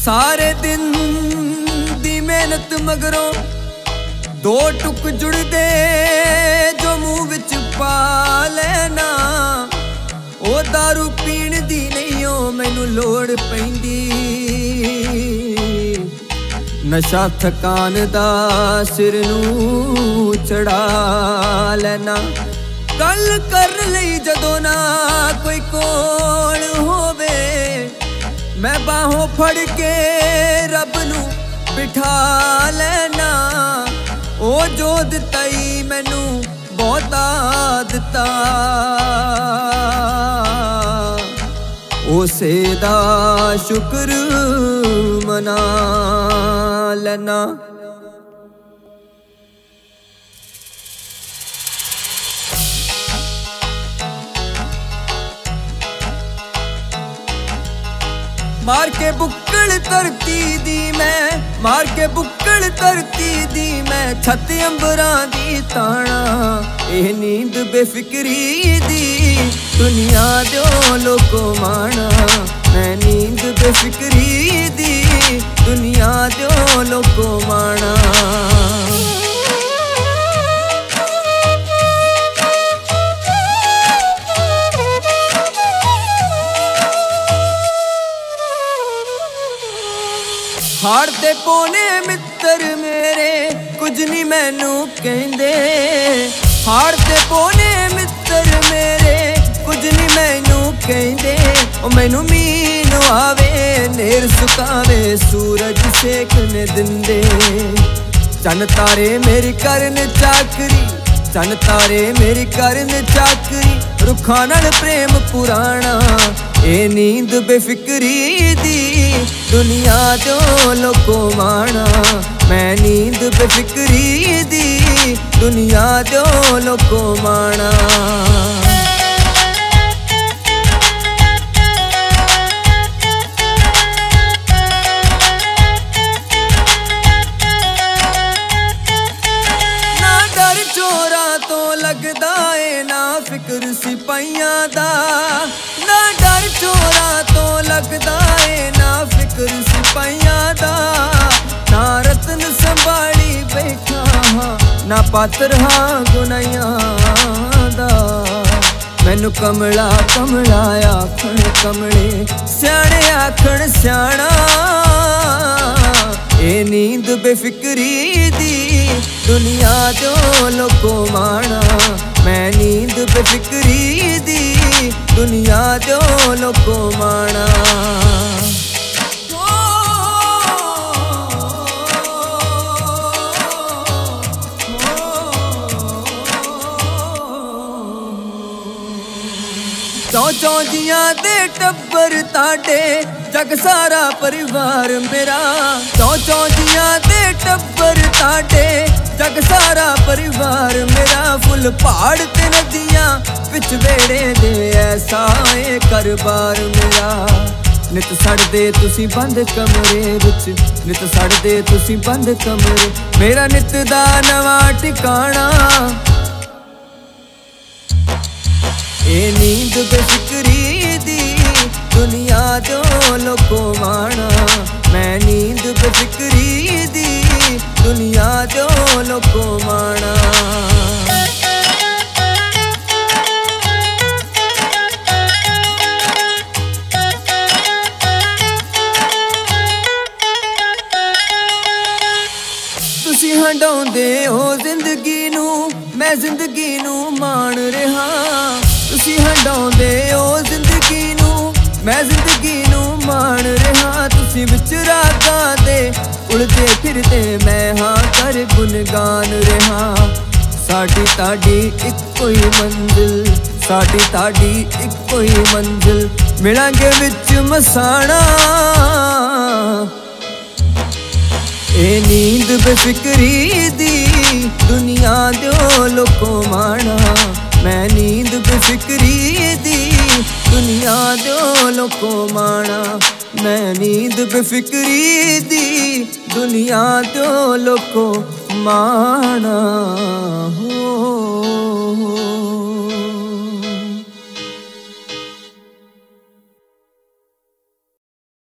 सारे दिन दी मेहनत मगरों दो टुक जुड़दे जो मुंह विच पा लेना। ओ दारू पीण दी नहीं ओ मैनू लोड़ पैंदी, नशा थकान दा सिर नू चढ़ा लेना। गल कर लई जदों ना कोई कोल होवे, मैं बाहों फड़ के रब नू बिठा लेना। ओ जो दिता ही मैनू बहुता दिता, उसे दा शुक्र मना लेना। मार के बुक्कड़ धरती दी मैं, मार के बुक्कड़ धरती दी मैं, छत अंबरां दी ताना। एह नींद बेफिक्री दी दुनिया दो लोको माना। मैं नींद बेफिक्री दी दुनिया दो लोको माना। हाड़ ते पौने मित्र मेरे कुछ नहीं मैनू कहंदे। हाड़ ते पौने मित्र मेरे कुछ नहीं मैनू कहंदे। ओ मैनू मीन आवे नेर सुकावे सूरज सेकने दिंदे। चन तारे मेरी करन चाकरी, चन तारे मेरी करन चाकरी, रुखां नाल प्रेम पुराना। ए नींद बेफिक्री दी दुनिया दो लोको माना। मैं नींद बेफिक्री दी दुनिया दो लोको माना। ना डर चोरा तो लगदा ए ना फिक्र सिपाहियां दा। ना डर चोरा तो लगदा ए ना फिक्र सिपाहियां दा। ना रतन संभाली बैठा हाँ, ना पात्र हाँ गुनाहियां दा। मैनू कमला कमला आखण कमले, स्याणे आखण स्याणा। ए नींद बेफिक्री दी दुनिया दो लोको माना। मैं नींद बेफिक्री दी दुनिया दो लोको माना। चौ चौ जियां दे टब्बर ताडे जग सारा परिवार मेरा। चौ चौ जियां दे टब्बर ताडे जग सारा परिवार मेरा। फुल पहाड़ ते नदियां विच वेड़े दे ऐसा ए करबार मेरा। नित सड़दे तुसी बंद कमरे विच, नित सड़दे तुसी बंद कमरे। मेरा नित दा नवा ठिकाना। ए नींद बेफिक्री दी दुनिया दो लोको माना। मैं नींद बेफिक्री दी दुनिया दो लोको माना। तुसी हंडाउंदे हो जिंदगी नू, मैं जिंदगी नू मान रहा। तुसी हंडाउंदे हो जिंदगी नू, मैं जिंदगी नू मान रहा। तुसी विच रागां दे उड़दे फिरदे मैं हाँ कर गुनगान रहा। साडी ताडी इक्को ही मंजिल, साडी ताडी इक्को ही मंजिल। मिलांगे विच मसाना। ए नींद बेफिक्री दी दुनिया दो लोको माना। मैं नींद बेफिक्री दी दुनिया दो लोको माना। मैं नींद बेफिक्री दी दुनिया दो लोको माना हो।